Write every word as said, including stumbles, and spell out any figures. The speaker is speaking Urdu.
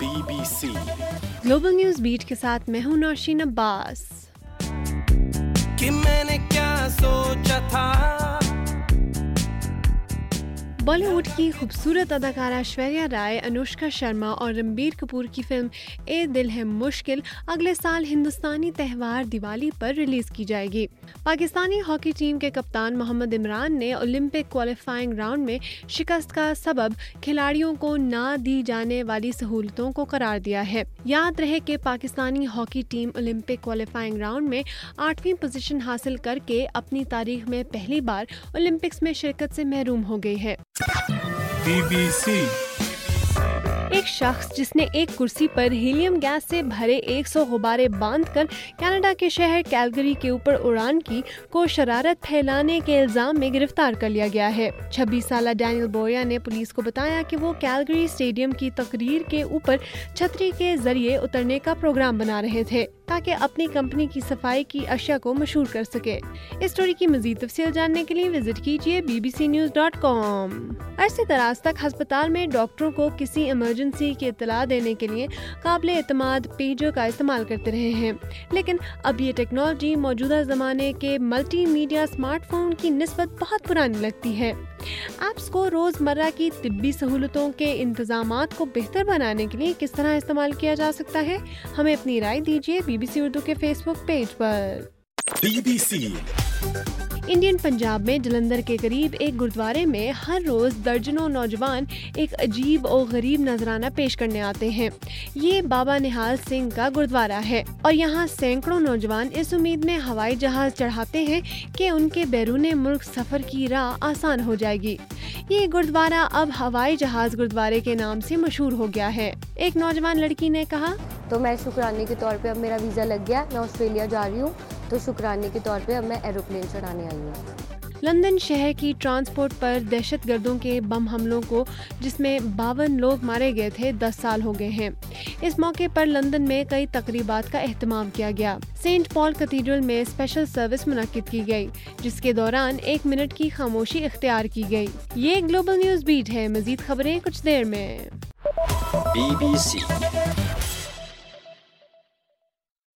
Be B C global news beat کے ساتھ میں ہوں نوشین عباس۔ کہ میں نے کیا سوچا تھا۔ بالی ووڈ کی خوبصورت اداکارہ ایشوریہ رائے، انوشکا شرما اور رنبیر کپور کی فلم اے دل ہے مشکل اگلے سال ہندوستانی تہوار دیوالی پر ریلیز کی جائے گی۔ پاکستانی ہاکی ٹیم کے کپتان محمد عمران نے اولمپک کوالیفائنگ راؤنڈ میں شکست کا سبب کھلاڑیوں کو نہ دی جانے والی سہولتوں کو قرار دیا ہے۔ یاد رہے کہ Pakistani hockey team Olympic qualifying round میں آٹھویں پوزیشن حاصل کر کے اپنی تاریخ میں پہلی بار اولمپکس میں شرکت سے محروم ہو گئی ہے۔ بی بی سی ایک شخص جس نے ایک کرسی پر ہیلیم گیس سے بھرے ایک سو غبارے باندھ کر کینیڈا کے شہر کیلگری کے اوپر اڑان کی کو شرارت پھیلانے کے الزام میں گرفتار کر لیا گیا ہے۔ چھبیس سالہ ڈینیل بویا نے پولیس کو بتایا کہ وہ کیلگری اسٹیڈیم کی تقریر کے اوپر چھتری کے ذریعے اترنے کا پروگرام بنا رہے تھے تاکہ اپنی کمپنی کی صفائی کی اشیاء کو مشہور کر سکے۔ اس سٹوری کی مزید تفصیل جاننے کے لیے وزٹ کیجیے B B C news dot com. عرصے دراز تک ہسپتال میں ڈاکٹروں کو کسی ایمرجنسی کی اطلاع دینے کے لیے قابل اعتماد پیجر کا استعمال کرتے رہے ہیں، لیکن اب یہ ٹیکنالوجی موجودہ زمانے کے ملٹی میڈیا اسمارٹ فون کی نسبت بہت پرانی لگتی ہے۔ ایپس کو روزمرہ کی طبی سہولتوں کے انتظامات کو بہتر بنانے کے لیے کس طرح استعمال کیا جا سکتا ہے؟ ہمیں اپنی رائے دیجیے بی بی سی اردو کے فیس بک پیج پر۔ B B C Indian Punjab میں جلندھر کے قریب ایک گردوارے میں ہر روز درجنوں نوجوان ایک عجیب اور غریب نذرانہ پیش کرنے آتے ہیں۔ یہ بابا نہال سنگھ کا گردوارہ ہے اور یہاں سینکڑوں نوجوان اس امید میں ہوائی جہاز چڑھاتے ہیں کہ ان کے بیرون ملک سفر کی راہ آسان ہو جائے گی۔ یہ گردوارہ اب ہوائی جہاز گردوارے کے نام سے مشہور ہو گیا ہے۔ ایک نوجوان لڑکی نے کہا، تو میں شکرانے کے طور پہ اب میرا ویزا لگ گیا، میں آسٹریلیا جا رہی ہوں، تو شکرانے کے طور پہ اب میں ایروپلین چڑھانے آئی ہوں۔ لندن شہر کی ٹرانسپورٹ پر دہشت گردوں کے بم حملوں کو، جس میں باون لوگ مارے گئے تھے، دس سال ہو گئے ہیں۔ اس موقع پر لندن میں کئی تقریبات کا اہتمام کیا گیا۔ سینٹ پال کیتھیڈرل میں اسپیشل سروس منعقد کی گئی، جس کے دوران ایک منٹ کی خاموشی اختیار کی گئی۔ یہ گلوبل نیوز بیٹ ہے، مزید خبریں کچھ دیر میں۔ Be B C